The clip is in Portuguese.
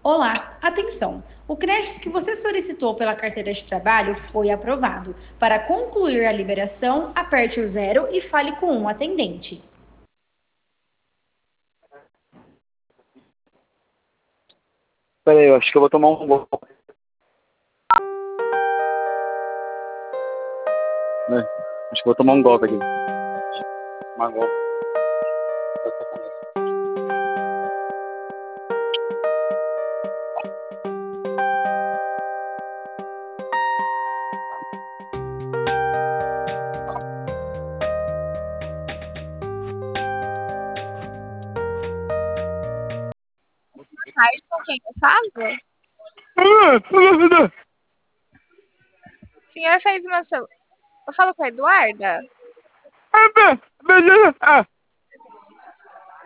Olá, atenção! O crédito que você solicitou pela carteira de trabalho foi aprovado. Para concluir a liberação, aperte o zero e fale com um atendente. Peraí, eu acho que eu vou tomar um golpe, né? Acho que eu vou tomar um golpe aqui. Tomar um golpe. Tarde com quem eu falo? O senhor fez uma. Eu falo com a Eduarda? Beleza.